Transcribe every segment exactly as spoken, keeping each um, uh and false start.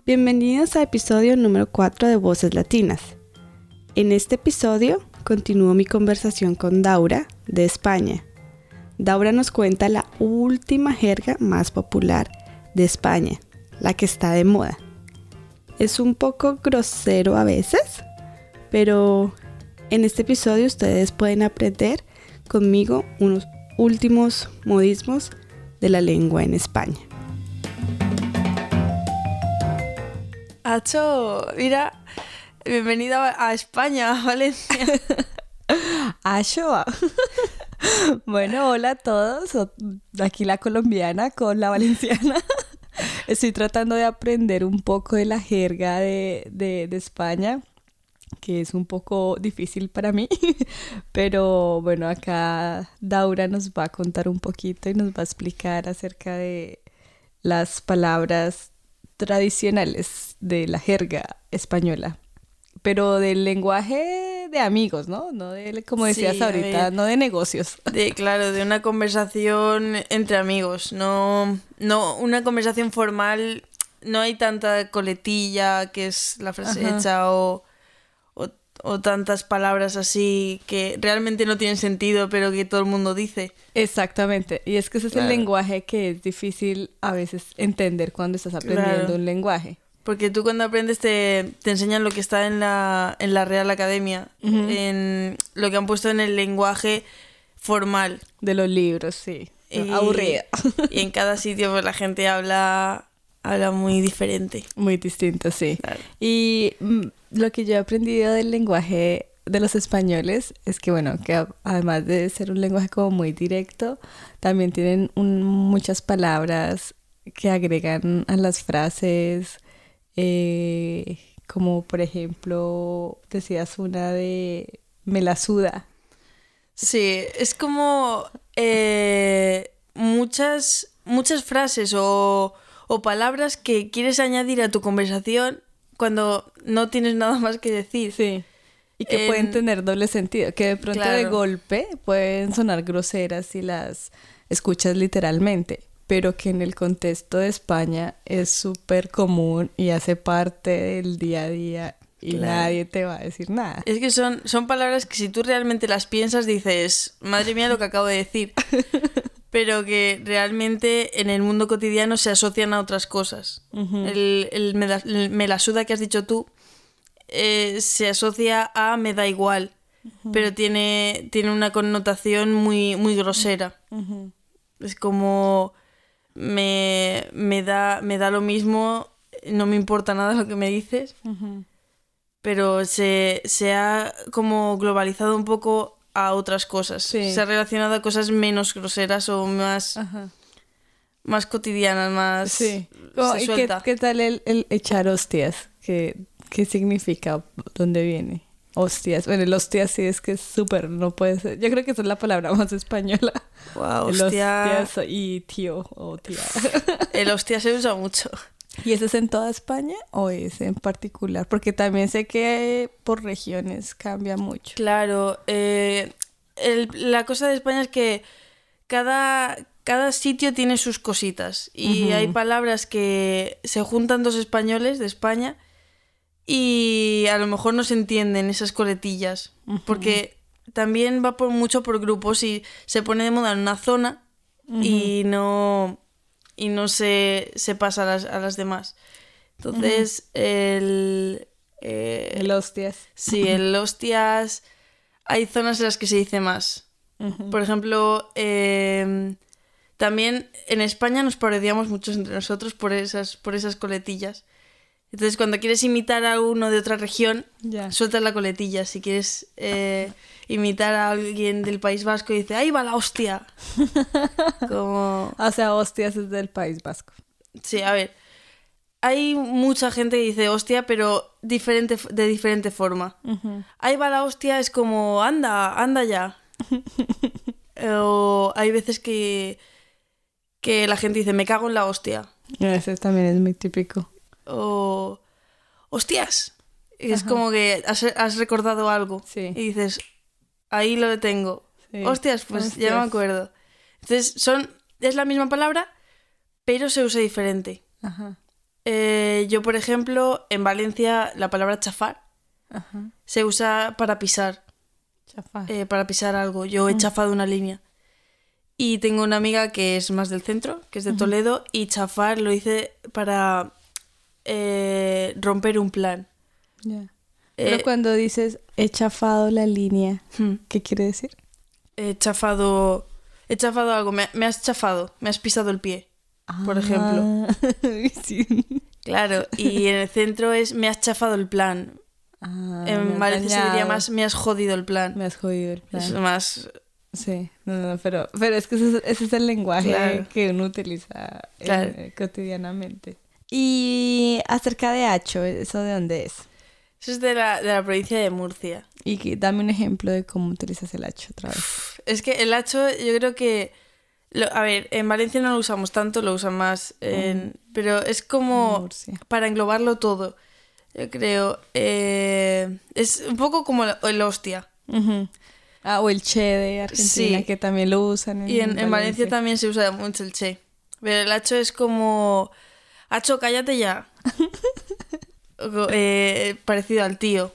Bienvenidos al episodio número cuatro de Voces Latinas. En este episodio continúo mi conversación con Daura de España. Daura nos cuenta la última jerga más popular de España, la que está de moda. Es un poco grosero a veces, pero en este episodio ustedes pueden aprender conmigo unos últimos modismos de la lengua en España. Acho, mira, bienvenida a España, Valencia. Acho. Bueno, hola a todos. Aquí la colombiana con la valenciana. Estoy tratando de aprender un poco de la jerga de, de, de España, que es un poco difícil para mí. Pero bueno, acá Daura nos va a contar un poquito y nos va a explicar acerca de las palabras tradicionales de la jerga española, pero del lenguaje de amigos, ¿no? No de, como decías Sí, ahorita, ver, no de negocios. De, claro, de una conversación entre amigos, no, no una conversación formal, no hay tanta coletilla, que es la frase Ajá. hecha, o, o, o tantas palabras así que realmente no tienen sentido, pero que todo el mundo dice. Exactamente, y es que ese es Claro. el lenguaje que es difícil a veces entender cuando estás aprendiendo Claro. un lenguaje. Porque tú cuando aprendes te, te enseñan lo que está en la, en la Real Academia, Uh-huh. en lo que han puesto en el lenguaje formal. De los libros, sí. Y, Aburrida. Y en cada sitio pues la gente habla, habla muy diferente. Muy distinto, sí. Claro. Y mm, lo que yo he aprendido del lenguaje de los españoles es que, bueno, que a- además de ser un lenguaje como muy directo, también tienen un- muchas palabras que agregan a las frases, eh, como por ejemplo, decías una de me la suda. Sí, es como eh, muchas, muchas frases o, o palabras que quieres añadir a tu conversación cuando no tienes nada más que decir. Sí. Y que En- pueden tener doble sentido, que de pronto de Claro. golpe pueden sonar groseras si las escuchas literalmente, pero que en el contexto de España es súper común y hace parte del día a día y Claro. nadie te va a decir nada. Es que son, son palabras que si tú realmente las piensas dices, madre mía lo que acabo de decir. Pero que realmente en el mundo cotidiano se asocian a otras cosas. Ujú. El, el, me, la, el me la suda que has dicho tú eh, se asocia a me da igual, pero tiene, tiene una connotación muy, muy grosera. Ujú. Es como me, me, da, me da lo mismo, no me importa nada lo que me dices, Ujú. pero se, se ha como globalizado un poco a otras cosas. Sí. Se ha relacionado a cosas menos groseras o más, Ajá. más cotidianas, más... Sí. se Como, ¿y qué, suelta. qué tal el, el echar hostias? ¿Qué, qué significa? ¿Dónde viene? Hostias. Bueno, el hostias sí es que es súper, no puede ser. Yo creo que esa es la palabra más española. Wow, El hostia. hostias y tío o tía. El hostia se usa mucho. ¿Y ese es en toda España o es en particular? Porque también sé que por regiones cambia mucho. Claro, eh, el- la cosa de España es que cada, cada sitio tiene sus cositas y Ujú. hay palabras que se juntan dos españoles de España y a lo mejor no se entienden esas coletillas, Ujú. porque también va por mucho por grupos y se pone de moda en una zona y no, y no se, se pasa a las, a las demás. Entonces, el... eh, El hostias. Sí, el hostias, hay zonas en las que se dice más. Ujú. Por ejemplo, eh, también en España nos parodiamos muchos entre nosotros por esas, por esas coletillas. Entonces, cuando quieres imitar a uno de otra región, Ya. sueltas la coletilla. Si quieres eh, imitar a alguien del País Vasco, dice, ¡ahí va la hostia! Como... O sea, hostias es del País Vasco. Sí, a ver. Hay mucha gente que dice hostia, pero diferente, de diferente forma. Ujú. Ahí va la hostia, es como, anda, anda ya. O hay veces que, que la gente dice, me cago en la hostia. Ese también es muy típico. O, hostias. Y es Ajá. como que has, has recordado algo. Sí. Y dices, ahí lo tengo. Sí. Hostias, pues ya me Hostias. acuerdo. Entonces, son, es la misma palabra, pero se usa diferente. Ajá. Eh, yo, por ejemplo, en Valencia la palabra chafar Ajá. se usa para pisar, Chafar. eh, para pisar algo. Yo he chafado una línea. Y tengo una amiga que es más del centro, que es de Toledo, y chafar lo hice para eh, romper un plan. Ya. Pero Eh, cuando dices he chafado la línea, hmm, ¿qué quiere decir? he chafado, he chafado algo, me, me has chafado, me has pisado el pie, por ejemplo. Ah, sí. Claro, y en el centro es me has chafado el plan. Ah, me En has Valencia se diría dañado. más me has jodido el plan. Me has jodido el plan. Es más... Sí, no, no, pero, pero es que ese, es- ese es el lenguaje Claro. que uno utiliza eh, Claro. cotidianamente. Y acerca de Hacho, ¿eso de dónde es? Eso es de la, de la provincia de Murcia. Y que- dame un ejemplo de cómo utilizas el Hacho otra vez. Es que el hacho, yo creo que... lo- a ver, en Valencia no lo usamos tanto, lo usan más en... Pero es como Murcia. para englobarlo todo, yo creo. Eh, es un poco como el, el hostia. Ujú. Ah, o el che de Argentina, Sí. que también lo usan en, Y en, en Valencia Valencia. también se usa mucho el che. Pero el hacho es como... Hacho, cállate ya. O, eh, parecido al tío.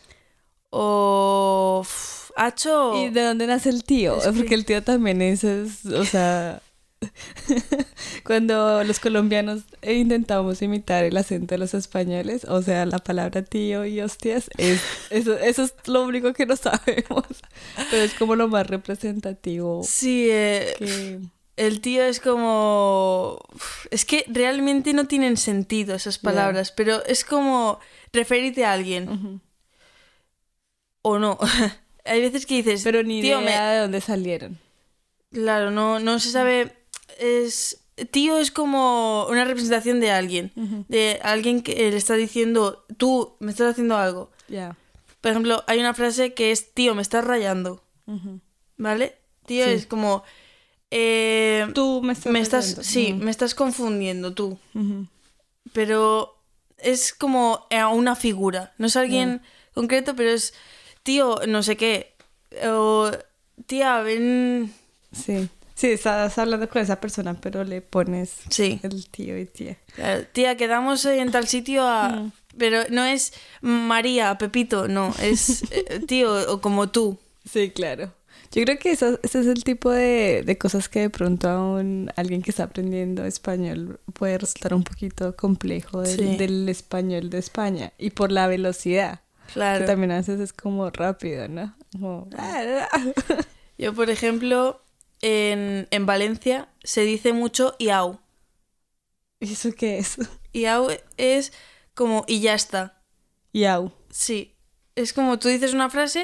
O... uf, Hacho... ¿Y de dónde nace el tío? Es que- Porque el tío también es, es, o sea, cuando los colombianos intentamos imitar el acento de los españoles, o sea, la palabra tío y hostias, es, eso, eso es lo único que no sabemos, pero es como lo más representativo Sí, eh, que... el tío es como... uf, es que realmente no tienen sentido esas palabras, pero es como referirte a alguien. Ujú. O no. Hay veces que dices... Pero ni tío, idea me... de dónde salieron. Claro, no, no se sabe... Es... Tío es como una representación de alguien. Ujú. De alguien que le está diciendo, tú me estás haciendo algo. Ya. Por ejemplo, hay una frase que es, tío, me estás rayando. Ujú. ¿Vale? Tío Sí. es como... eh, Tú me estás... me estás... rayando. Sí, Ujú. me estás confundiendo tú. Ujú. Pero es como a una figura. No es alguien concreto, pero es tío, no sé qué. O tía, ven. Sí. Sí, estás hablando con esa persona, pero le pones Sí. el tío y tía. Claro, tía, quedamos en tal sitio a. Mm. Pero no es María, Pepito, no. Es eh, tío o como tú. Sí, claro. Yo creo que eso, ese es el tipo de, de cosas que de pronto a un, alguien que está aprendiendo español puede resultar un poquito complejo del, Sí. del español de España. Y por la velocidad, Claro. que también a veces es como rápido, ¿no? Como... Yo, por ejemplo, en, en Valencia se dice mucho iau. ¿Y eso qué es? Iau es como y ya está. Yau. Sí, es como tú dices una frase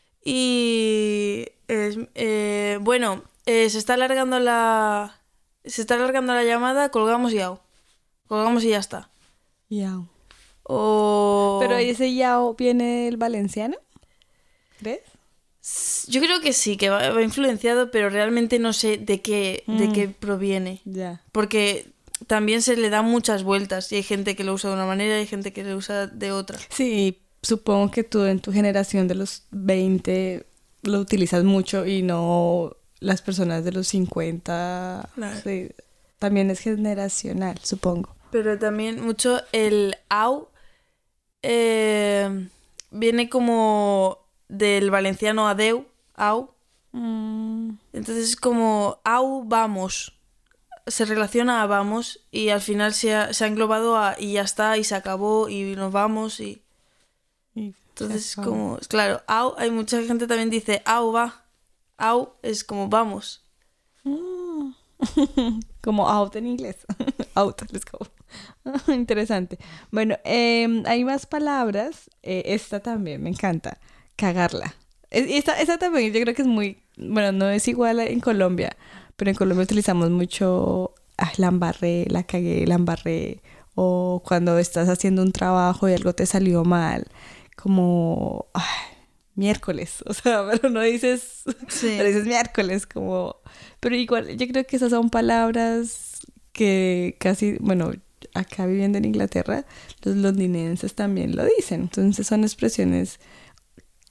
y es, eh, bueno, eh, se está alargando la se está alargando la llamada, colgamos y au. Colgamos y ya está. Yau. O Pero ese yau viene del valenciano, ¿ves? yo creo que sí, que va, va influenciado, pero realmente no sé de qué de Mm. qué proviene, Ya. porque también se le dan muchas vueltas y hay gente que lo usa de una manera y hay gente que lo usa de otra. Sí, supongo que tú en tu generación de los veinte lo utilizas mucho y no las personas de los cincuenta. Claro. Sí, también es generacional, supongo. Pero también mucho el au eh, viene como del valenciano adeu, au. Entonces es como au, vamos. Se relaciona a vamos y al final se ha, se ha englobado a y ya está y se acabó y nos vamos y Y entonces es ya como, claro, au, hay mucha gente también dice au, va. Au es como vamos. Mm. Como out en inglés. Out, let's go. Interesante. Bueno, eh, hay más palabras. Eh, esta también me encanta. Cagarla. Es- Esta, esta también yo creo que es muy... Bueno, no es igual en Colombia, pero en Colombia utilizamos mucho ah, la embarré, la cagué, la embarré. O cuando estás haciendo un trabajo y algo te salió mal. Como... ay, miércoles. O sea, pero no dices... Sí. Pero dices miércoles, como... Pero igual, yo creo que esas son palabras que casi, bueno, acá viviendo en Inglaterra, los londinenses también lo dicen. Entonces son expresiones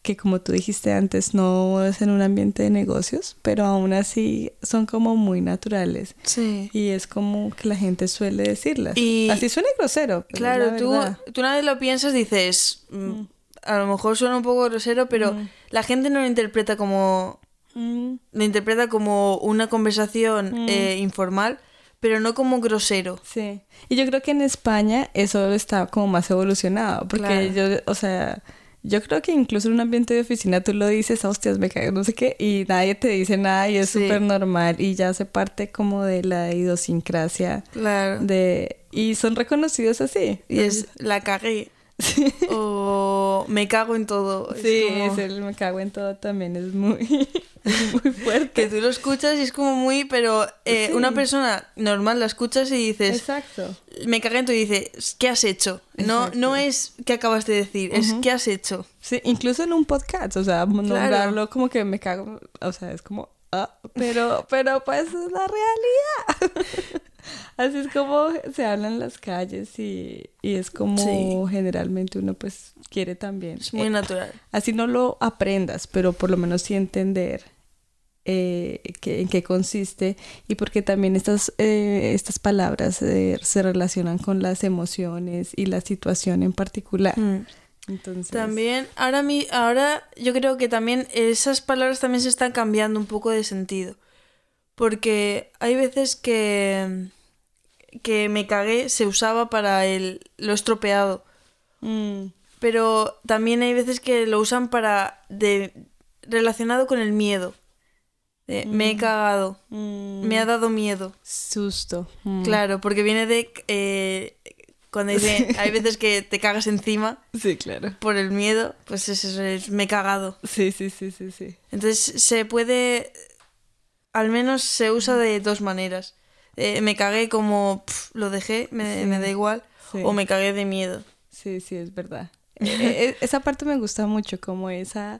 que como tú dijiste antes, no es en un ambiente de negocios, pero aún así son como muy naturales. Sí. Y es como que la gente suele decirlas. Y así suena grosero. Pero claro, es la tú, verdad. tú una vez lo piensas, dices, mm, a lo mejor suena un poco grosero, pero Mm. la gente no lo interpreta como, Mm, lo interpreta como una conversación Mm. eh, informal, pero no como grosero. sí. Y yo creo que en España eso está como más evolucionado. Porque Claro. yo, o sea, yo creo que incluso en un ambiente de oficina tú lo dices, "Ah, hostias, me cago, no sé qué", y nadie te dice nada y es Sí. súper normal. Y ya hace parte como de la idiosincrasia Claro. de... Y son reconocidos así. Y es, la cagué. Sí. O me cago en todo. Es Sí, como es el me cago en todo también, es muy, es muy fuerte. que tú lo escuchas y es como muy, pero eh, Sí. una persona normal la escuchas y dices, Exacto. me cagué en todo y dices, ¿qué has hecho? No, Exacto. no es qué acabas de decir, es Ujú. ¿qué has hecho? Sí, incluso en un podcast, o sea, nombrarlo como que me cago, o sea, es como, ah, pero, pero pues es la realidad. Así es como se habla en las calles y, y es como Sí. generalmente uno pues quiere también. Es muy Eh, natural. Así no lo aprendas, pero por lo menos sí entender eh, que- en qué consiste y porque también estas, eh, estas palabras eh, se relacionan con las emociones y la situación en particular. Mm. Entonces, También, ahora, mi, ahora yo creo que también esas palabras también se están cambiando un poco de sentido. Porque hay veces que, que me cagué se usaba para el lo estropeado. mm, Pero también hay veces que lo usan para de relacionado con el miedo. De, me he cagado, mm, me ha dado miedo. susto. mm. Claro, porque viene de eh, cuando dice hay veces que te cagas encima Sí, claro. por el miedo, pues es eso, es me he cagado. Sí, sí, sí, sí, sí. Entonces se puede, al menos se usa de dos maneras. Eh, me cagué como pf, lo dejé, me, Sí. me da igual, Sí. o me cagué de miedo. Sí, sí, es verdad. Eh, eh, esa parte me gusta mucho, como esa,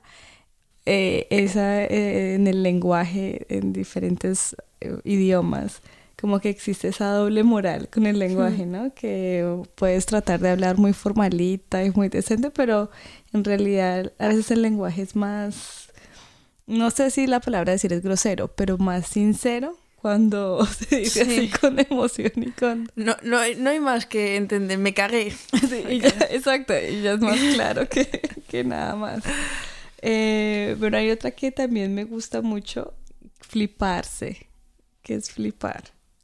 eh, esa eh, en el lenguaje, en diferentes eh, idiomas, como que existe esa doble moral con el lenguaje, ¿no? Que puedes tratar de hablar muy formalita y muy decente, pero en realidad a veces el lenguaje es más, no sé si la palabra decir es grosero, pero más sincero cuando se dice Sí. así con emoción y con... No, no, hay- no hay más que entender, me cagué. Sí, y ya, exacto, y ya es más claro que, que nada más. Eh, pero hay otra que también me gusta mucho, fliparse. ¿Qué es flipar?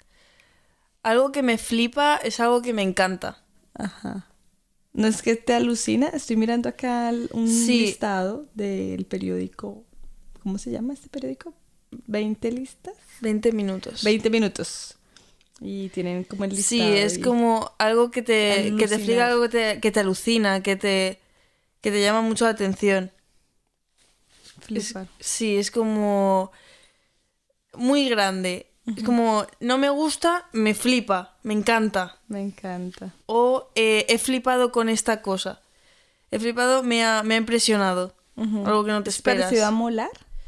Algo que me flipa es algo que me encanta. Ajá. ¿No es que te alucina? Estoy mirando acá el- un Sí. listado del periódico. ¿Cómo se llama este periódico? ¿veinte listas? veinte minutos. veinte minutos. Y tienen como el listado. Sí, es y- como algo que te, que te explica Alucinar. algo que te, que te alucina, que te, que te llama mucho la atención. Es- Flipar. sí, es como muy grande. Es como, no me gusta, me flipa, me encanta. Me encanta. O eh, he flipado con esta cosa. He flipado, me ha, me ha impresionado. Ujú. Algo que no te ¿Es esperas. parecido a molar?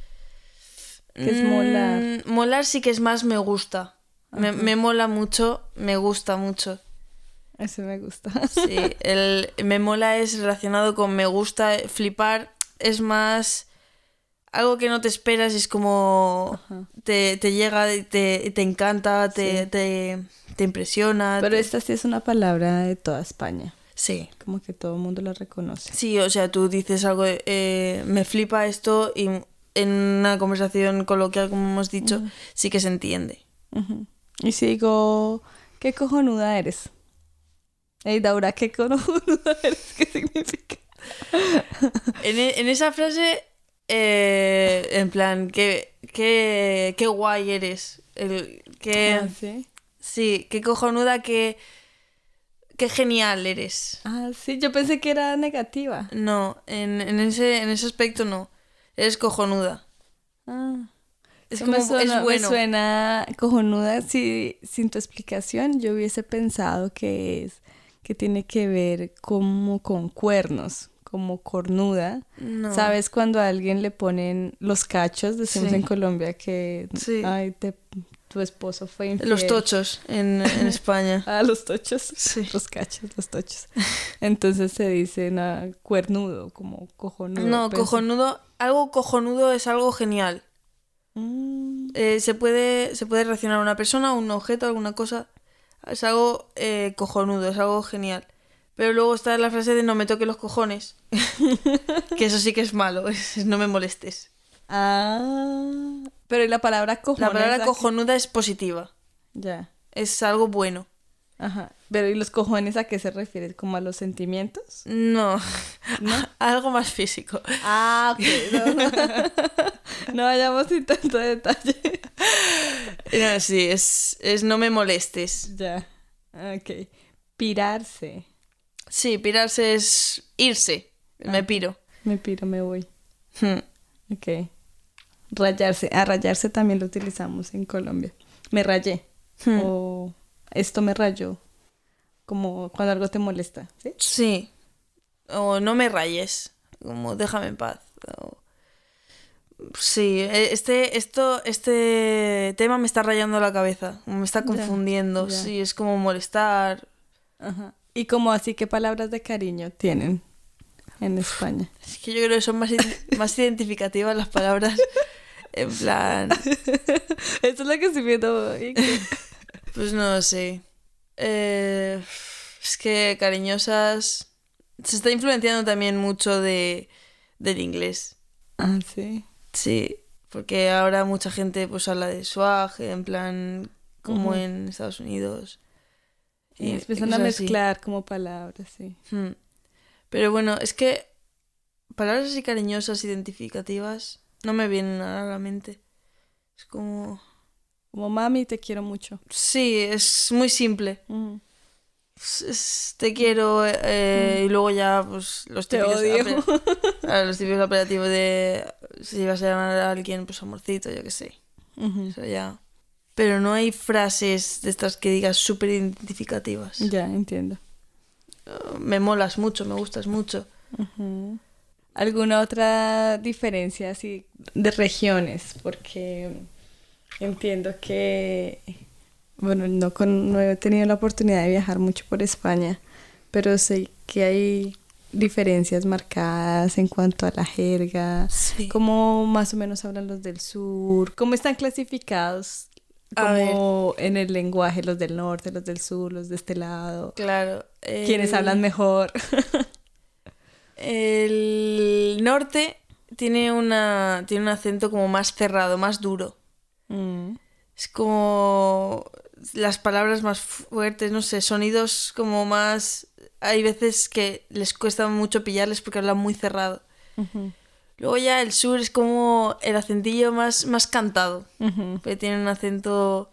¿Qué es molar? Mm, molar sí que es más me gusta. Me, me mola mucho, me gusta mucho. Ese me gusta. Sí, el me mola es relacionado con me gusta, flipar es más algo que no te esperas, es como Ajá. te, te llega, y te, y te encanta, te, Sí. te, te impresiona. Pero te- esta sí es una palabra de toda España. Sí, Como que todo el mundo la reconoce. sí, o sea, tú dices algo, de, eh, me flipa esto y en una conversación coloquial, como hemos dicho, sí que se entiende. Ujú. Y si digo, ¿qué cojonuda eres? Ey, Daura, ¿qué cojonuda eres? ¿Qué significa? En, e- en esa frase, eh, en plan, qué, qué, qué guay eres. El, qué, Ah, ¿sí? sí, qué cojonuda, qué, qué genial eres. Ah, sí, yo pensé que era negativa. No, en, en, ese, en ese aspecto no. Eres cojonuda. Ah. Es Eso como, me suena, es bueno. me suena cojonuda. Si, sin tu explicación, yo hubiese pensado que es que tiene que ver como con cuernos, como cornuda. No. ¿Sabes cuando a alguien le ponen los cachos? Decimos Sí. en Colombia que Sí. ay, te tu esposo fue infiel. Los tochos en, en España. Ah, los tochos. Sí. Los cachos, los tochos. Entonces se dice na, cuernudo, como cojonudo. No, pensé. cojonudo. Algo cojonudo es algo genial. Mm. Eh, se puede se puede relacionar a una persona, a un objeto, alguna cosa. Es algo eh, cojonudo, es algo genial. Pero luego está la frase de no me toque los cojones. Que eso sí que es malo, es, es no me molestes. Ah, pero ¿y la palabra cojones? La palabra aquí? cojonuda es positiva. Ya. Es algo bueno. Ajá. Pero ¿y los cojones a qué se refiere? ¿Como a los sentimientos? No, ¿No? algo más físico. Ah, ok. No, no. No vayamos sin tanto detalle. No, sí, es, es no me molestes. Ya. Ok. Pirarse. Sí, pirarse es irse. Me piro. Me piro, me voy. Hmm. Ok. Rayarse. Ah, rayarse también lo utilizamos en Colombia. Me rayé. Hmm. O esto me rayó. Como cuando algo te molesta, ¿sí? Sí. O no me rayes. Como déjame en paz. O... Sí, este, esto, este tema me está rayando la cabeza. Me está confundiendo. ya. Sí, es como molestar. Ajá. ¿Y como así qué palabras de cariño tienen en España? Es que yo creo que son más, id- más identificativas las palabras. En plan. Eso es lo que estoy viendo. Pues no sé. Eh, es que cariñosas. Se está influenciando también mucho de del inglés. Ah, sí. Sí, porque ahora mucha gente pues habla de swag, en plan como Ujú. en Estados Unidos. Y Y empiezan a cosas así. mezclar como palabras, sí. Hmm. Pero bueno, es que palabras así cariñosas, identificativas, no me vienen ahora a la mente. Es como... Como mami, te quiero mucho. Sí, es muy simple. Mm. Es- es- te quiero eh, y luego ya pues los Te típicos, odio. ape- ah, los típicos apelativos de si vas a llamar a alguien pues amorcito, yo qué sé. Ujú. Eso ya. Pero no hay frases de estas que digas súper identificativas. Ya, entiendo. Uh, me molas mucho, me gustas mucho. Ujú. ¿Alguna otra diferencia así de regiones? Porque entiendo que, bueno, no, con, no he tenido la oportunidad de viajar mucho por España, pero sé que hay diferencias marcadas en cuanto a la jerga. Sí. ¿Cómo más o menos hablan los del sur? ¿Cómo están clasificados A como en el lenguaje los del norte, los del sur, los de este lado? Claro. el- ¿Quiénes hablan mejor? El norte tiene una tiene un acento como más cerrado, más duro. Mm. Es como las palabras más fuertes, no sé, sonidos como más... Hay veces que les cuesta mucho pillarles porque hablan muy cerrado. Ujú. Luego ya el sur es como el acentillo más, más cantado, Ujú. porque tiene un acento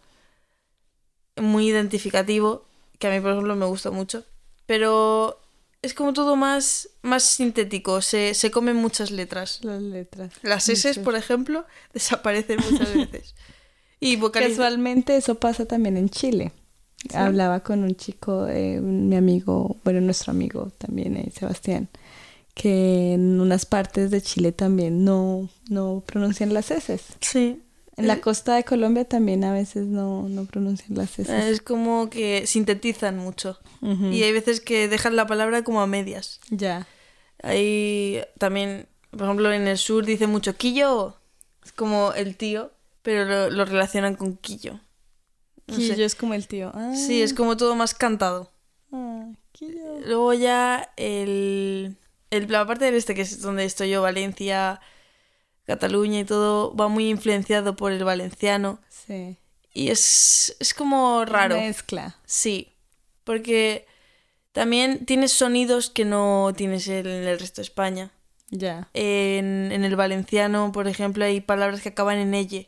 muy identificativo, que a mí, por ejemplo, me gusta mucho. Pero es como todo más, más sintético, se, se comen muchas letras. Las letras. Las S, Muchas. por ejemplo, desaparecen muchas veces. Y vocaliz- Casualmente eso pasa también en Chile. ¿Sí? Hablaba con un chico, eh, mi amigo, bueno, nuestro amigo también, eh, Sebastián, que en unas partes de Chile también no, no pronuncian las S. Sí. En la costa de Colombia también a veces no, no pronuncian las S. Es como que sintetizan mucho. Ujú. Y hay veces que dejan la palabra como a medias. Ya. Hay también, por ejemplo, en el sur dice mucho quillo, es como el tío, pero lo, lo relacionan con quillo. No sé. Quillo es como el tío. Ah, Sí, es como todo más cantado. ah, Quillo. Luego ya el, el la parte del este, que es donde estoy yo, Valencia, Cataluña y todo, va muy influenciado por el valenciano. Sí. Y es, es como raro. Mezcla. Sí, porque también tienes sonidos que no tienes en el resto de España. Ya. En, en el valenciano, por ejemplo, hay palabras que acaban en elle,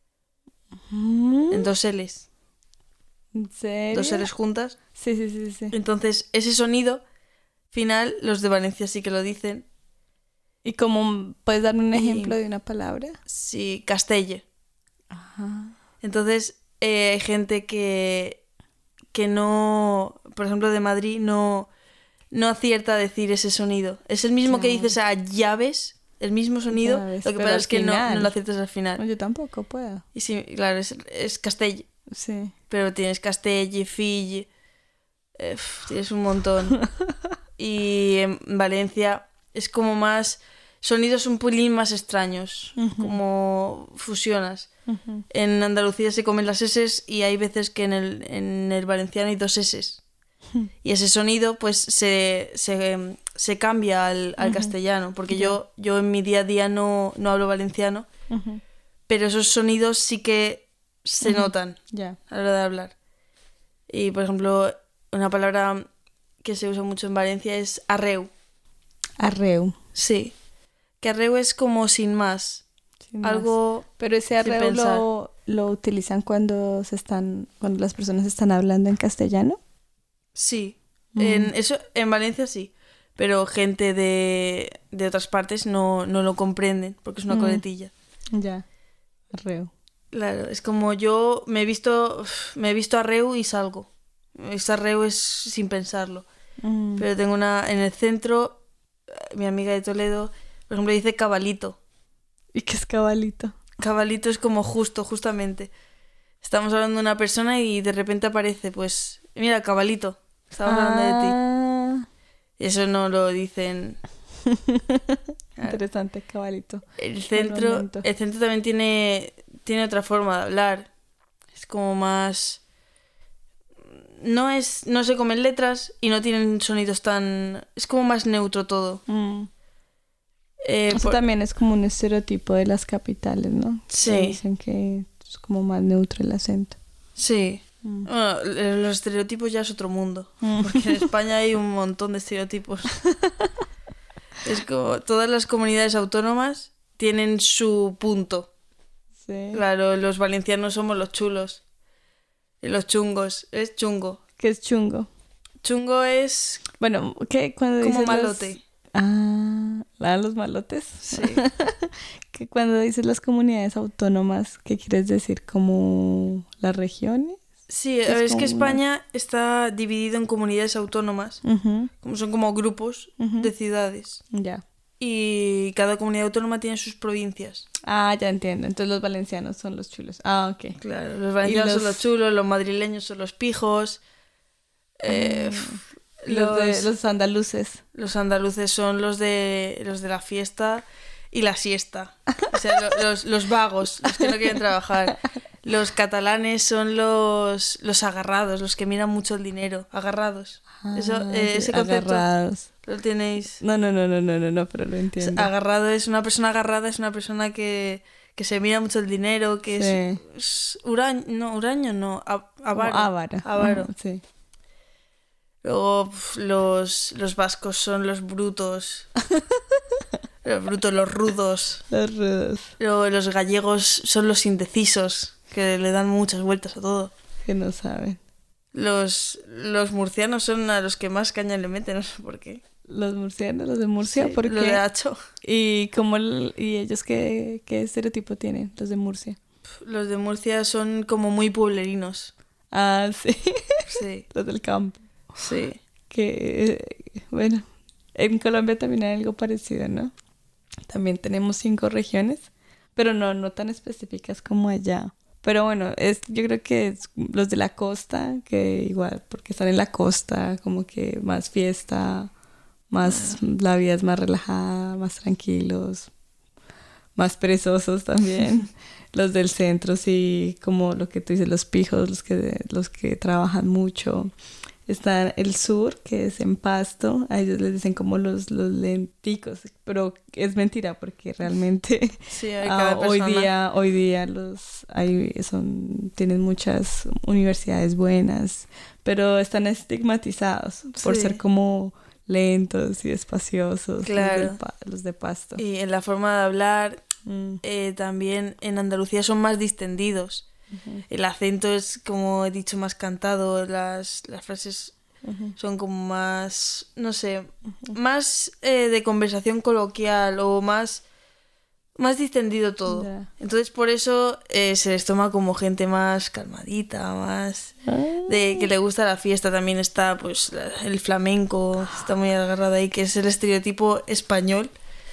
Mm, en dos L's, ¿En serio? dos L's juntas. Sí, sí, sí, sí. Entonces, ese sonido final, los de Valencia sí que lo dicen. ¿Y cómo puedes darme un Y- ejemplo de una palabra? Sí, Castelle. Ajá. Entonces, eh, hay gente que, que no, por ejemplo, de Madrid, no, no acierta a decir ese sonido. Es el mismo que Ya. dices a llaves, el mismo sonido, ¿Sabes? lo que Pero pasa al es que no, final. no lo aciertas al final. No, yo tampoco puedo. Y sí, claro, es, es Castell, Sí. pero tienes Castell, Fill, eh, uf, tienes un montón. Y en Valencia es como más... Sonidos un pelín más extraños, Ujú. como fusionas. Ujú. En Andalucía se comen las eses y hay veces que en el, en el valenciano hay dos eses. Y ese sonido pues se, se, se cambia al, al Ujú. castellano, porque yo, yo en mi día a día no, no hablo valenciano, Ujú. pero esos sonidos sí que se Ujú. notan Ya. a la hora de hablar. Y por ejemplo, una palabra que se usa mucho en Valencia es arreu. Arreu. Sí. Que arreu es como sin más. Sin más. Algo... Pero ese sin arreu pensar. lo, lo utilizan cuando se están, cuando las personas están hablando en castellano. Sí. Mm. En, eso, en Valencia sí. Pero gente de, de otras partes no, no lo comprenden porque es una Mm. coletilla. Ya. Arreu. Claro, es como yo me he visto me he visto arreu y salgo. Este arreu es sin pensarlo. Mm. Pero tengo una... En el centro, mi amiga de Toledo, por ejemplo, dice cabalito. ¿Y qué es cabalito? Cabalito es como justo, justamente. Estamos hablando de una persona y de repente aparece, pues, mira, cabalito. Estamos hablando de ti. Ah, Y eso no lo dicen. Claro. interesante, cabalito. El centro, momento. el centro también tiene, tiene otra forma de hablar. Es como más... No es, no se comen letras y no tienen sonidos tan... Es como más neutro todo. Mm. Eh, Eso por- también es como un estereotipo de las capitales, ¿no? Sí. Que dicen que es como más neutro el acento. Sí. Mm. Bueno, l- los estereotipos ya es otro mundo. Mm. Porque en España hay un montón de estereotipos. Es como todas las comunidades autónomas tienen su punto. Sí. Claro, los valencianos somos los chulos. Y los chungos. Es chungo. ¿Qué es chungo? Chungo es Bueno, ¿qué? Cuando como dices los- malote. Ah, ¿la- los malotes? Sí. Que cuando dices las comunidades autónomas, ¿qué quieres decir? ¿Como las regiones? Sí, a Es ver, es que como una- España está dividido en comunidades autónomas. Ujú, Como son como grupos Ujú. de ciudades. ya. Y cada comunidad autónoma tiene sus provincias. Ah, ya entiendo. Entonces los valencianos son los chulos. Ah, ok. Claro, los valencianos los- son los chulos, los madrileños son los pijos. eh, Los, de- los, los andaluces. los andaluces son los de los de la fiesta y la siesta. O sea, lo- los, los vagos, los que no quieren trabajar. Los catalanes son los, los agarrados, los que miran mucho el dinero. Agarrados. Eso, Ah, eh, sí, ese concepto agarrados. lo tenéis. No, no, no, no, no, no, no, pero lo entiendo. Agarrado es una persona agarrada, es una persona que, que se mira mucho el dinero, que es, Sí. es huraño, no, huraño no, a- Como avaro. Ávara. Avaro. Ajá, sí. Luego pf, los, los vascos son los brutos. Los brutos, los rudos. Los rudos. Luego los gallegos son los indecisos, que le dan muchas vueltas a todo. Que no saben. Los, los murcianos son a los que más caña le meten, no sé por qué. Los murcianos, los de Murcia, Sí, ¿por los qué? de Hacho. ¿Y, cómo el- ¿Y ellos qué, qué estereotipo tienen, los de Murcia? Los de Murcia son como muy pueblerinos. Ah, sí. Sí, Los del campo. sí. Que, eh, bueno, en Colombia también hay algo parecido, ¿no? También tenemos cinco regiones, pero no, no tan específicas como allá. Pero bueno, es, yo creo que es los de la costa, que igual, porque están en la costa, como que más fiesta, más, la vida es más relajada, más tranquilos, más perezosos también. Los del centro, sí, como lo que tú dices, los pijos, los que, los que trabajan mucho. Está el sur, que es en Pasto, a ellos les dicen como los, los lenticos, pero es mentira porque realmente Sí, hay ah, cada hoy persona. día hoy día los hay, son tienen muchas universidades buenas, pero están estigmatizados por Sí. ser como lentos y espaciosos los, Claro. del pa- los de Pasto. Y en la forma de hablar, Mm, eh, también en Andalucía son más distendidos. ujú, El acento es, como he dicho, más cantado. Las, las frases ujú. son como más, no sé, más eh, de conversación coloquial o más, más distendido todo. Ya. Entonces por eso eh, se les toma como gente más calmadita, más de que le gusta la fiesta. También está pues la- el flamenco, está muy agarrado ahí, que es el estereotipo español.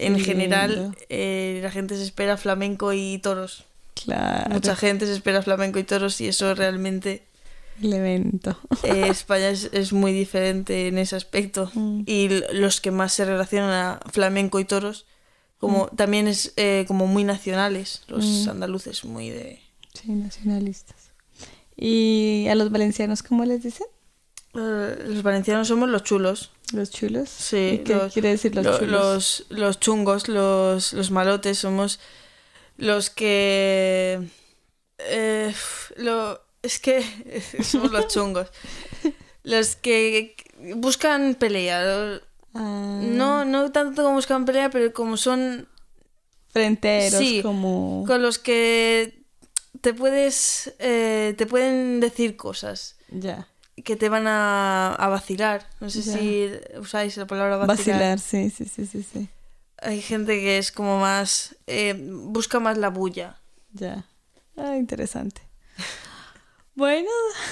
en Lindo. general eh, la gente se espera flamenco y toros. Claro. Mucha gente se espera flamenco y toros y eso realmente... El evento. Eh, España es, es muy diferente en ese aspecto. Mm. Y l- los que más se relacionan a flamenco y toros como mm. también es eh, como muy nacionales. Los mm. andaluces muy de... Sí, nacionalistas. ¿Y a los valencianos cómo les dicen? Uh, los valencianos somos los chulos. ¿Los chulos? Sí. ¿Y qué los, quiere decir los lo, chulos? Los, los chungos, los, los malotes, somos los que... Eh, lo, es que somos los chungos. Los que buscan pelea. Ah. No, no tanto como buscan pelea, pero como son... Fronteros, sí, como... con los que te puedes... Eh, te pueden decir cosas. Ya. Que te van a, a vacilar. No sé ya. si usáis la palabra vacilar. Vacilar, sí, sí, sí, sí, sí. Hay gente que es como más... Eh, busca más la bulla. Ya. Ah, interesante. Bueno.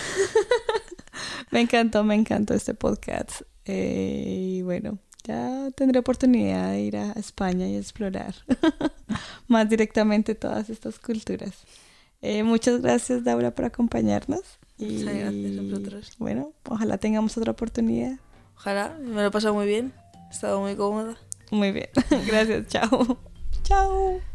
Me encantó, me encantó este podcast. Eh, y bueno, ya tendré oportunidad de ir a España y explorar más directamente todas estas culturas. Eh, muchas gracias, Daura, por acompañarnos. Y, muchas gracias a vosotros. Bueno, ojalá tengamos otra oportunidad. Ojalá, me lo he pasado muy bien. He estado muy cómoda. Muy bien. Gracias, chao. Chao.